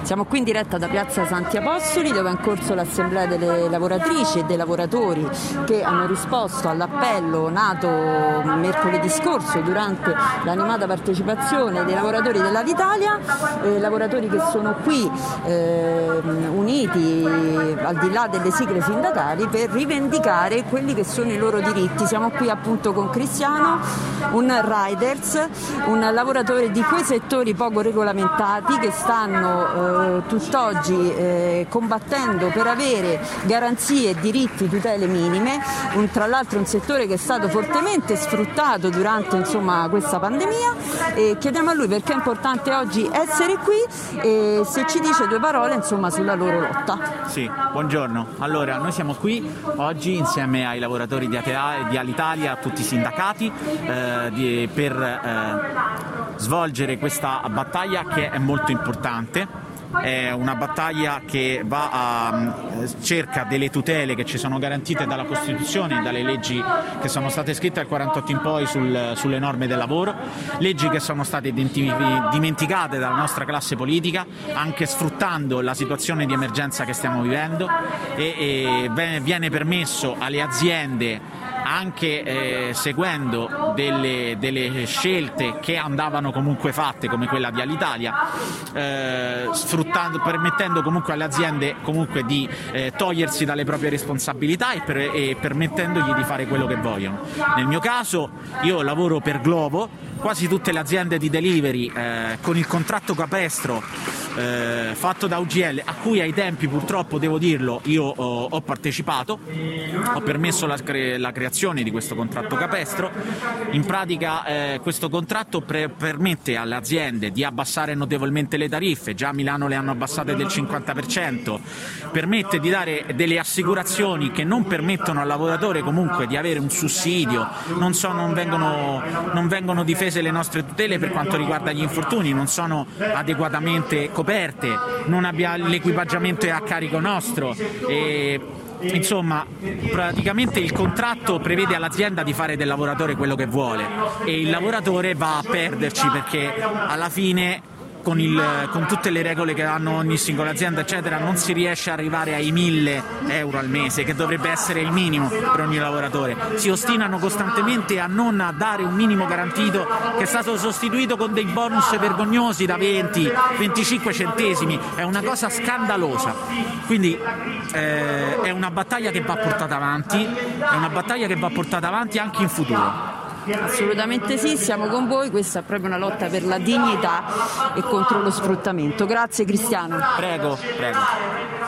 Siamo qui in diretta da Piazza Santi Apostoli, dove è in corso l'assemblea delle lavoratrici e dei lavoratori che hanno risposto all'appello nato mercoledì scorso durante l'animata partecipazione dei lavoratori dell'Alitalia, lavoratori che sono qui uniti al di là delle sigle sindacali per rivendicare quelli che sono i loro diritti. Siamo qui appunto con Cristiano, un riders, un lavoratore di quei settori poco regolamentati che stanno tutt'oggi combattendo per avere garanzie, diritti, tutele minime, tra l'altro un settore che è stato fortemente sfruttato durante questa pandemia, e chiediamo a lui perché è importante oggi essere qui e se ci dice due parole sulla loro lotta. Sì, buongiorno. Allora, noi siamo qui oggi insieme ai lavoratori di Alitalia, a tutti i sindacati, per svolgere questa battaglia che è molto importante. È una battaglia che cerca delle tutele che ci sono garantite dalla Costituzione e dalle leggi che sono state scritte dal 48 in poi sulle norme del lavoro, leggi che sono state dimenticate dalla nostra classe politica, anche sfruttando la situazione di emergenza che stiamo vivendo, e viene permesso alle aziende, anche seguendo delle scelte che andavano comunque fatte, come quella di Alitalia, permettendo comunque alle aziende di togliersi dalle proprie responsabilità e permettendogli di fare quello che vogliono. Nel mio caso io lavoro per Glovo, quasi tutte le aziende di delivery con il contratto capestro fatto da UGL, a cui ai tempi purtroppo, devo dirlo, io ho partecipato, ho permesso la creazione di questo contratto capestro. In pratica questo contratto permette alle aziende di abbassare notevolmente le tariffe, già a Milano le hanno abbassate del 50%, permette di dare delle assicurazioni che non permettono al lavoratore comunque di avere un sussidio, non vengono difese le nostre tutele per quanto riguarda gli infortuni, non sono adeguatamente coperte, non abbiamo l'equipaggiamento è a carico nostro e insomma praticamente il contratto prevede all'azienda di fare del lavoratore quello che vuole e il lavoratore va a perderci, perché alla fine con tutte le regole che hanno ogni singola azienda eccetera non si riesce ad arrivare ai 1.000 euro al mese, che dovrebbe essere il minimo per ogni lavoratore. Si ostinano costantemente a non dare un minimo garantito, che è stato sostituito con dei bonus vergognosi da 20-25 centesimi. È una cosa scandalosa, quindi è una battaglia che va portata avanti, anche in futuro. Assolutamente sì, siamo con voi, questa è proprio una lotta per la dignità e contro lo sfruttamento. Grazie Cristiano. Prego.